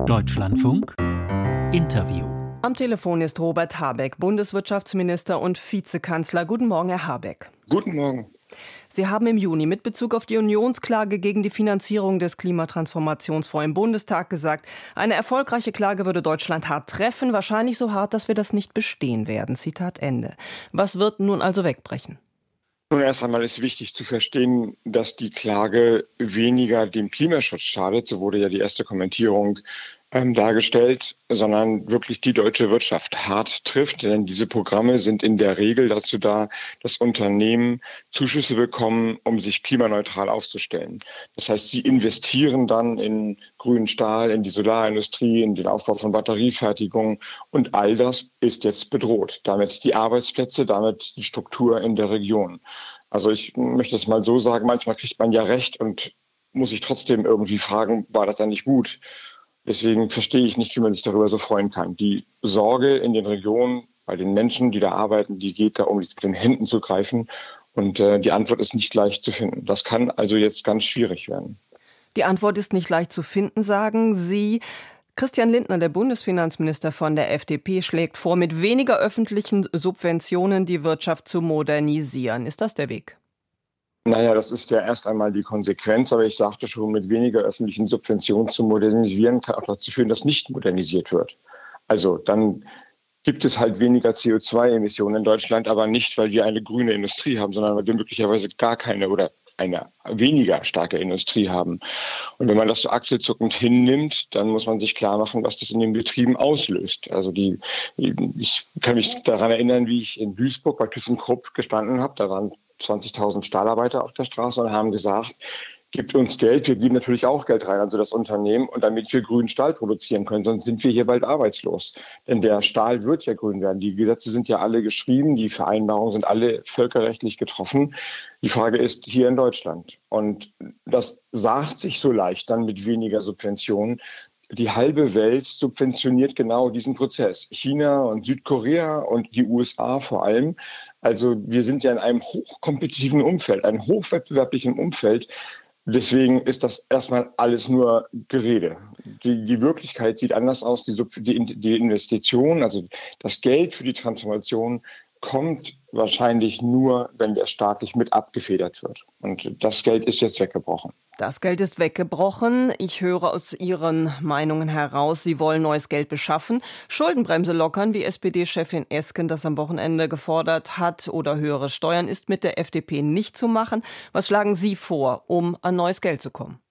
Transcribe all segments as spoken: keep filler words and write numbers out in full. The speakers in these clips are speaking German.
Deutschlandfunk Interview. Am Telefon ist Robert Habeck, Bundeswirtschaftsminister und Vizekanzler. Guten Morgen, Herr Habeck. Guten Morgen. Sie haben im Juni mit Bezug auf die Unionsklage gegen die Finanzierung des Klimatransformationsfonds im Bundestag gesagt, eine erfolgreiche Klage würde Deutschland hart treffen, wahrscheinlich so hart, dass wir das nicht bestehen werden. Zitat Ende. Was wird nun also wegbrechen? Nun, erst einmal ist wichtig zu verstehen, dass die Klage weniger dem Klimaschutz schadet, so wurde ja die erste Kommentierung ähm, dargestellt, sondern wirklich die deutsche Wirtschaft hart trifft. Denn diese Programme sind in der Regel dazu da, dass Unternehmen Zuschüsse bekommen, um sich klimaneutral aufzustellen. Das heißt, sie investieren dann in grünen Stahl, in die Solarindustrie, in den Aufbau von Batteriefertigung und all das ist jetzt bedroht. Damit die Arbeitsplätze, damit die Struktur in der Region. Also ich möchte es mal so sagen, manchmal kriegt man ja recht und muss sich trotzdem irgendwie fragen, war das eigentlich gut? Deswegen verstehe ich nicht, wie man sich darüber so freuen kann. Die Sorge in den Regionen, bei den Menschen, die da arbeiten, die geht da um mit den Händen zu greifen. Und äh, die Antwort ist nicht leicht zu finden. Das kann also jetzt ganz schwierig werden. Die Antwort ist nicht leicht zu finden, sagen Sie. Christian Lindner, der Bundesfinanzminister von der F D P, schlägt vor, mit weniger öffentlichen Subventionen die Wirtschaft zu modernisieren. Ist das der Weg? Naja, das ist ja erst einmal die Konsequenz, aber ich sagte schon, mit weniger öffentlichen Subventionen zu modernisieren, kann auch dazu führen, dass nicht modernisiert wird. Also dann gibt es halt weniger C O zwei Emissionen in Deutschland, aber nicht, weil wir eine grüne Industrie haben, sondern weil wir möglicherweise gar keine oder eine weniger starke Industrie haben. Und wenn man das so achselzuckend hinnimmt, dann muss man sich klar machen, was das in den Betrieben auslöst. Also die, ich kann mich daran erinnern, wie ich in Duisburg bei ThyssenKrupp gestanden habe. Da waren zwanzigtausend Stahlarbeiter auf der Straße und haben gesagt, gibt uns Geld, wir geben natürlich auch Geld rein, also das Unternehmen, und damit wir grünen Stahl produzieren können, sonst sind wir hier bald arbeitslos. Denn der Stahl wird ja grün werden. Die Gesetze sind ja alle geschrieben, die Vereinbarungen sind alle völkerrechtlich getroffen. Die Frage ist hier in Deutschland. Und das sagt sich so leicht dann mit weniger Subventionen. Die halbe Welt subventioniert genau diesen Prozess. China und Südkorea und die U S A vor allem. Also wir sind ja in einem hochkompetitiven Umfeld, einem hochwettbewerblichen Umfeld. Deswegen ist das erstmal alles nur Gerede. Die, die Wirklichkeit sieht anders aus. Die, die, die Investition, also das Geld für die Transformation, kommt wahrscheinlich nur, wenn der staatlich mit abgefedert wird. Und das Geld ist jetzt weggebrochen. Das Geld ist weggebrochen. Ich höre aus Ihren Meinungen heraus, Sie wollen neues Geld beschaffen, Schuldenbremse lockern, wie S P D-Chefin Esken das am Wochenende gefordert hat, oder höhere Steuern ist mit der F D P nicht zu machen. Was schlagen Sie vor, um an neues Geld zu kommen?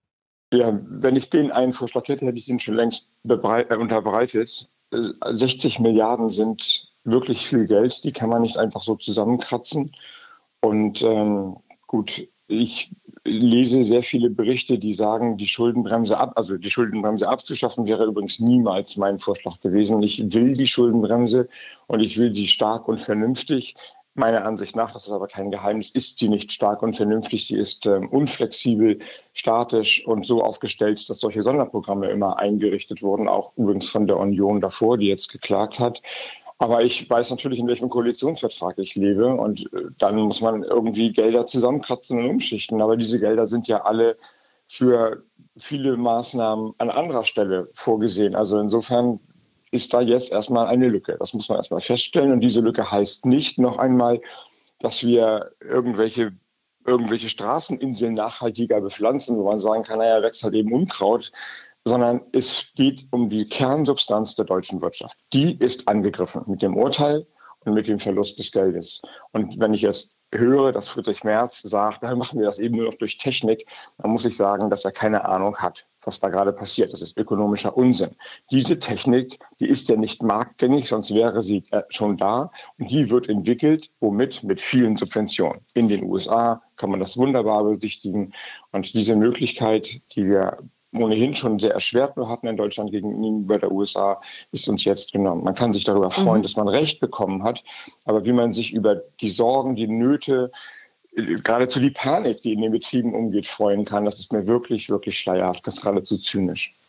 Ja, wenn ich den einen Vorschlag hätte, hätte ich den schon längst bebreit, äh, unterbreitet. sechzig Milliarden sind wirklich viel Geld, die kann man nicht einfach so zusammenkratzen. Und ähm, gut, ich lese sehr viele Berichte, die sagen, die Schuldenbremse ab, also die Schuldenbremse abzuschaffen, wäre übrigens niemals mein Vorschlag gewesen. Ich will die Schuldenbremse und ich will sie stark und vernünftig. Meiner Ansicht nach, das ist aber kein Geheimnis, ist sie nicht stark und vernünftig. Sie ist ähm, unflexibel, statisch und so aufgestellt, dass solche Sonderprogramme immer eingerichtet wurden, auch übrigens von der Union davor, die jetzt geklagt hat. Aber ich weiß natürlich, in welchem Koalitionsvertrag ich lebe und dann muss man irgendwie Gelder zusammenkratzen und umschichten. Aber diese Gelder sind ja alle für viele Maßnahmen an anderer Stelle vorgesehen. Also insofern ist da jetzt erstmal eine Lücke. Das muss man erstmal feststellen. Und diese Lücke heißt nicht noch einmal, dass wir irgendwelche irgendwelche Straßeninseln nachhaltiger bepflanzen, wo man sagen kann, naja, wächst halt eben Unkraut, sondern es geht um die Kernsubstanz der deutschen Wirtschaft. Die ist angegriffen mit dem Urteil und mit dem Verlust des Geldes. Und wenn ich jetzt höre, dass Friedrich Merz sagt, dann machen wir das eben nur noch durch Technik, dann muss ich sagen, dass er keine Ahnung hat, was da gerade passiert. Das ist ökonomischer Unsinn. Diese Technik, die ist ja nicht marktgängig, sonst wäre sie schon da. Und die wird entwickelt, womit? Mit vielen Subventionen. In den U S A kann man das wunderbar besichtigen. Und diese Möglichkeit, die wir ohnehin schon sehr erschwert hatten in Deutschland gegenüber der U S A, ist uns jetzt genommen. Man kann sich darüber freuen, mhm. dass man Recht bekommen hat, aber wie man sich über die Sorgen, die Nöte, geradezu die Panik, die in den Betrieben umgeht, freuen kann, das ist mir wirklich, wirklich schleierhaft, das ist geradezu zynisch.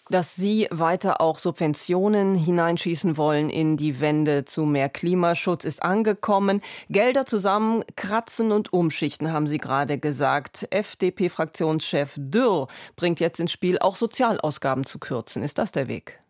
Dass Sie weiter auch Subventionen hineinschießen wollen in die Wende zu mehr Klimaschutz, ist angekommen. Gelder zusammenkratzen und umschichten, haben Sie gerade gesagt. F D P-Fraktionschef Dürr bringt jetzt ins Spiel, auch Sozialausgaben zu kürzen. Ist das der Weg?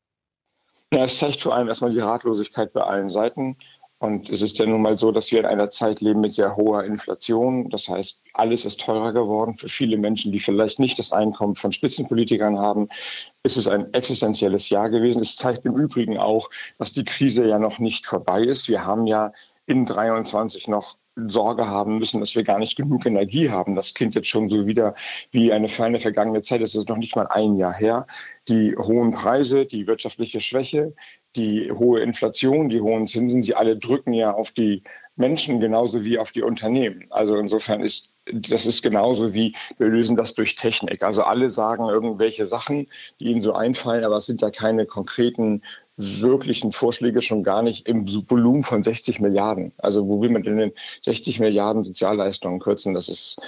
Ja, es zeigt vor allem erstmal die Ratlosigkeit bei allen Seiten. Und es ist ja nun mal so, dass wir in einer Zeit leben mit sehr hoher Inflation. Das heißt, alles ist teurer geworden. Für viele Menschen, die vielleicht nicht das Einkommen von Spitzenpolitikern haben, ist es ein existenzielles Jahr gewesen. Es zeigt im Übrigen auch, dass die Krise ja noch nicht vorbei ist. Wir haben ja in dreiundzwanzig noch Sorge haben müssen, dass wir gar nicht genug Energie haben. Das klingt jetzt schon so wieder wie eine ferne vergangene Zeit. Das ist noch nicht mal ein Jahr her. Die hohen Preise, die wirtschaftliche Schwäche, die hohe Inflation, die hohen Zinsen, sie alle drücken ja auf die Menschen genauso wie auf die Unternehmen. Also insofern ist das ist genauso wie wir lösen das durch Technik. Also alle sagen irgendwelche Sachen, die ihnen so einfallen, aber es sind ja keine konkreten wirklichen Vorschläge, schon gar nicht im Volumen von sechzig Milliarden. Also wo will man denn sechzig Milliarden Sozialleistungen kürzen? Das ist,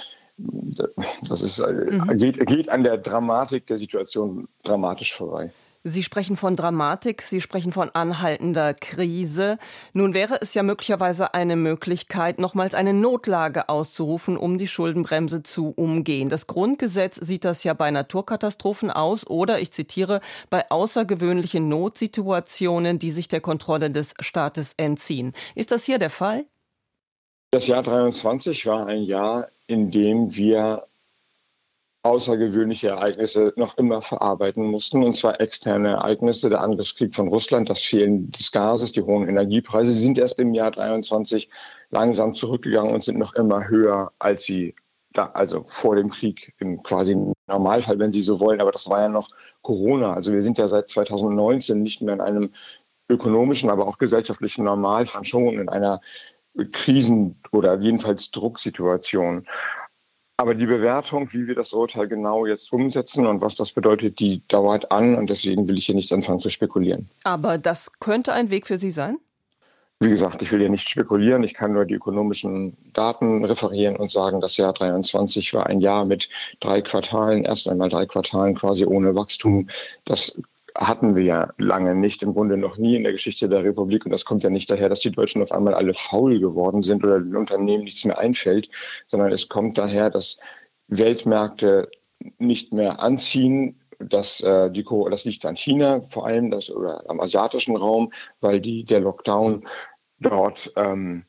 das ist, mhm. geht, geht an der Dramatik der Situation dramatisch vorbei. Sie sprechen von Dramatik, Sie sprechen von anhaltender Krise. Nun wäre es ja möglicherweise eine Möglichkeit, nochmals eine Notlage auszurufen, um die Schuldenbremse zu umgehen. Das Grundgesetz sieht das ja bei Naturkatastrophen aus oder, ich zitiere, bei außergewöhnlichen Notsituationen, die sich der Kontrolle des Staates entziehen. Ist das hier der Fall? Das Jahr dreiundzwanzig war ein Jahr, in dem wir außergewöhnliche Ereignisse noch immer verarbeiten mussten, und zwar externe Ereignisse, der Angriffskrieg von Russland, das Fehlen des Gases, die hohen Energiepreise, sie sind erst im Jahr dreiundzwanzig langsam zurückgegangen und sind noch immer höher, als sie da, also vor dem Krieg im quasi Normalfall, wenn Sie so wollen, aber das war ja noch Corona. Also wir sind ja seit zweitausendneunzehn nicht mehr in einem ökonomischen, aber auch gesellschaftlichen Normalfall, schon in einer Krisen- oder jedenfalls Drucksituation. Aber die Bewertung, wie wir das Urteil genau jetzt umsetzen und was das bedeutet, die dauert an. Und deswegen will ich hier nicht anfangen zu spekulieren. Aber das könnte ein Weg für Sie sein? Wie gesagt, ich will hier nicht spekulieren. Ich kann nur die ökonomischen Daten referieren und sagen, das Jahr dreiundzwanzig war ein Jahr mit drei Quartalen, erst einmal drei Quartalen quasi ohne Wachstum. Das hatten wir ja lange nicht, im Grunde noch nie in der Geschichte der Republik. Und das kommt ja nicht daher, dass die Deutschen auf einmal alle faul geworden sind oder den Unternehmen nichts mehr einfällt, sondern es kommt daher, dass Weltmärkte nicht mehr anziehen. Das, äh, die, das liegt an China vor allem, das, oder am asiatischen Raum, weil die, der Lockdown dort ähm,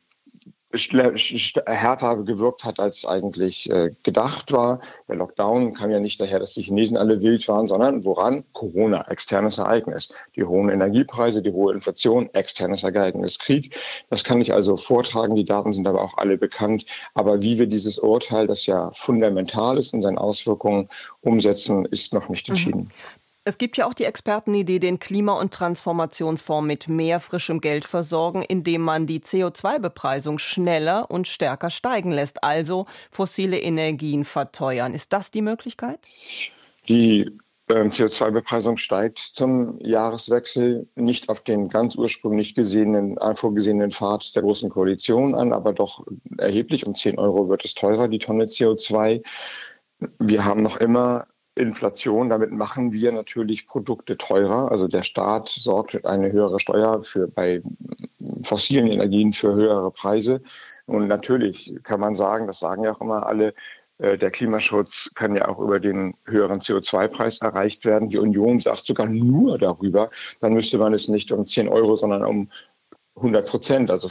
härter gewirkt hat, als eigentlich äh, gedacht war. Der Lockdown kam ja nicht daher, dass die Chinesen alle wild waren, sondern woran? Corona, externes Ereignis. Die hohen Energiepreise, die hohe Inflation, externes Ereignis, Krieg. Das kann ich also vortragen, die Daten sind aber auch alle bekannt. Aber wie wir dieses Urteil, das ja fundamental ist in seinen Auswirkungen, umsetzen, ist noch nicht entschieden. Mhm. Es gibt ja auch die Expertenidee, den Klima- und Transformationsfonds mit mehr frischem Geld versorgen, indem man die C O zwei Bepreisung schneller und stärker steigen lässt, also fossile Energien verteuern. Ist das die Möglichkeit? Die äh, C O zwei Bepreisung steigt zum Jahreswechsel nicht auf den ganz ursprünglich gesehenen, äh, vorgesehenen Pfad der Großen Koalition an, aber doch erheblich. Um zehn Euro wird es teurer, die Tonne C O zwei. Wir haben noch immer Inflation, damit machen wir natürlich Produkte teurer. Also der Staat sorgt für eine höhere Steuer für, bei fossilen Energien für höhere Preise. Und natürlich kann man sagen, das sagen ja auch immer alle, der Klimaschutz kann ja auch über den höheren C O zwei Preis erreicht werden. Die Union sagt sogar nur darüber. Dann müsste man es nicht um zehn Euro, sondern um hundert Prozent, also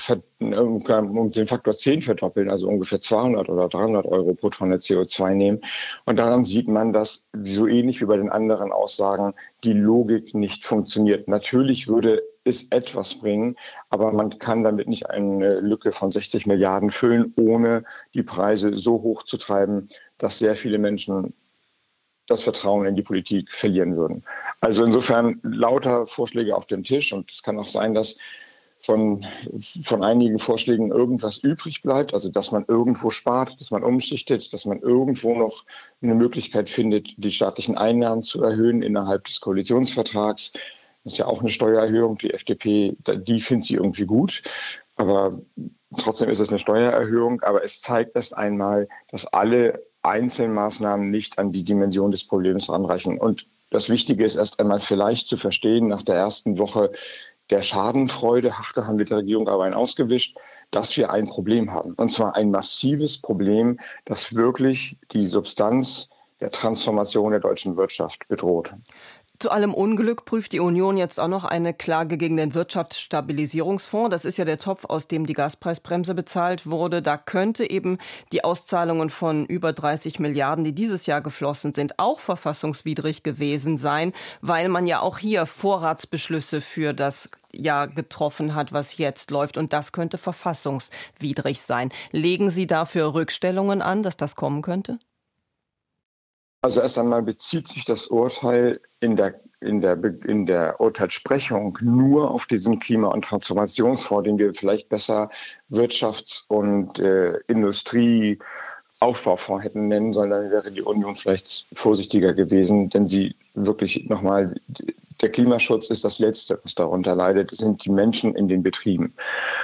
um den Faktor zehn verdoppeln, also ungefähr zweihundert oder dreihundert Euro pro Tonne C O zwei nehmen. Und daran sieht man, dass so ähnlich wie bei den anderen Aussagen die Logik nicht funktioniert. Natürlich würde es etwas bringen, aber man kann damit nicht eine Lücke von sechzig Milliarden füllen, ohne die Preise so hoch zu treiben, dass sehr viele Menschen das Vertrauen in die Politik verlieren würden. Also insofern lauter Vorschläge auf dem Tisch, und es kann auch sein, dass Von, von einigen Vorschlägen irgendwas übrig bleibt, also dass man irgendwo spart, dass man umschichtet, dass man irgendwo noch eine Möglichkeit findet, die staatlichen Einnahmen zu erhöhen innerhalb des Koalitionsvertrags. Das ist ja auch eine Steuererhöhung. Die F D P, die findet sie irgendwie gut, aber trotzdem ist es eine Steuererhöhung. Aber es zeigt erst einmal, dass alle Einzelmaßnahmen nicht an die Dimension des Problems ranreichen. Und Das Wichtige ist erst einmal vielleicht zu verstehen, nach der ersten Woche der Schadenfreude, ach, da haben wir der Regierung aber einen ausgewischt, dass wir ein Problem haben. Und zwar ein massives Problem, das wirklich die Substanz der Transformation der deutschen Wirtschaft bedroht. Zu allem Unglück prüft die Union jetzt auch noch eine Klage gegen den Wirtschaftsstabilisierungsfonds. Das ist ja der Topf, aus dem die Gaspreisbremse bezahlt wurde. Da könnte eben die Auszahlungen von über dreißig Milliarden, die dieses Jahr geflossen sind, auch verfassungswidrig gewesen sein, weil man ja auch hier Vorratsbeschlüsse für das Jahr getroffen hat, was jetzt läuft. Und das könnte verfassungswidrig sein. Legen Sie dafür Rückstellungen an, dass das kommen könnte? Also erst einmal bezieht sich das Urteil in der, in der, in der Urteilssprechung nur auf diesen Klima- und Transformationsfonds, den wir vielleicht besser Wirtschafts- und äh, Industrieaufbaufonds hätten nennen sollen. Dann wäre die Union vielleicht vorsichtiger gewesen, denn sie wirklich nochmal, der Klimaschutz ist das Letzte, was darunter leidet, das sind die Menschen in den Betrieben.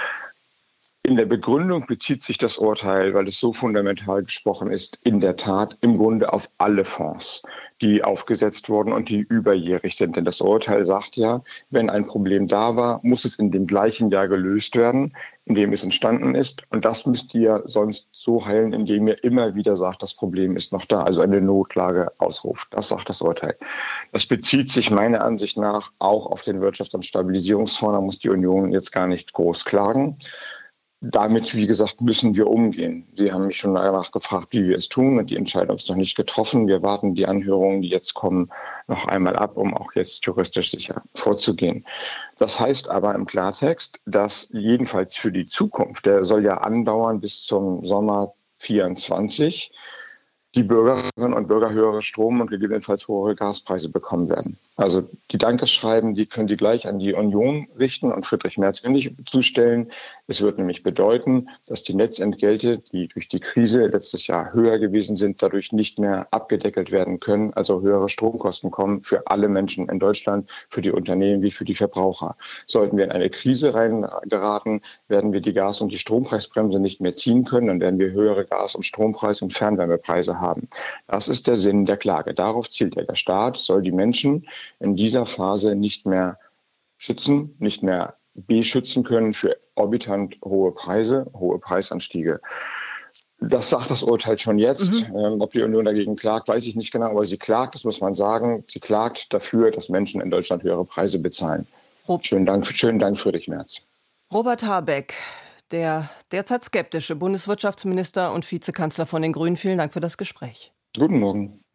In der Begründung bezieht sich das Urteil, weil es so fundamental gesprochen ist, in der Tat im Grunde auf alle Fonds, die aufgesetzt wurden und die überjährig sind. Denn das Urteil sagt ja, wenn ein Problem da war, muss es in dem gleichen Jahr gelöst werden, in dem es entstanden ist. Und das müsst ihr sonst so heilen, indem ihr immer wieder sagt, das Problem ist noch da, also eine Notlage ausruft. Das sagt das Urteil. Das bezieht sich meiner Ansicht nach auch auf den Wirtschafts- und Stabilisierungsfonds. Da muss die Union jetzt gar nicht groß klagen. Damit, wie gesagt, müssen wir umgehen. Sie haben mich schon danach gefragt, wie wir es tun, und die Entscheidung ist noch nicht getroffen. Wir warten die Anhörungen, die jetzt kommen, noch einmal ab, um auch jetzt juristisch sicher vorzugehen. Das heißt aber im Klartext, dass jedenfalls für die Zukunft, der soll ja andauern bis zum Sommer vierundzwanzig, die Bürgerinnen und Bürger höhere Strom- und gegebenenfalls höhere Gaspreise bekommen werden. Also die Dankesschreiben, die können Sie gleich an die Union richten und Friedrich Merz ähnlich zustellen. Es wird nämlich bedeuten, dass die Netzentgelte, die durch die Krise letztes Jahr höher gewesen sind, dadurch nicht mehr abgedeckelt werden können, also höhere Stromkosten kommen für alle Menschen in Deutschland, für die Unternehmen wie für die Verbraucher. Sollten wir in eine Krise reingeraten, werden wir die Gas- und die Strompreisbremse nicht mehr ziehen können, dann werden wir höhere Gas- und Strompreise und Fernwärmepreise haben. Das ist der Sinn der Klage. Darauf zielt ja der Staat, soll die Menschen in dieser Phase nicht mehr schützen, nicht mehr beschützen können für orbitant hohe Preise, hohe Preisanstiege. Das sagt das Urteil schon jetzt. Mhm. Ähm, ob die Union dagegen klagt, weiß ich nicht genau, aber sie klagt, das muss man sagen, sie klagt dafür, dass Menschen in Deutschland höhere Preise bezahlen. Rob- schönen Dank, schönen Dank, Friedrich Merz. Robert Habeck, der derzeit skeptische Bundeswirtschaftsminister und Vizekanzler von den Grünen, vielen Dank für das Gespräch. Guten Morgen.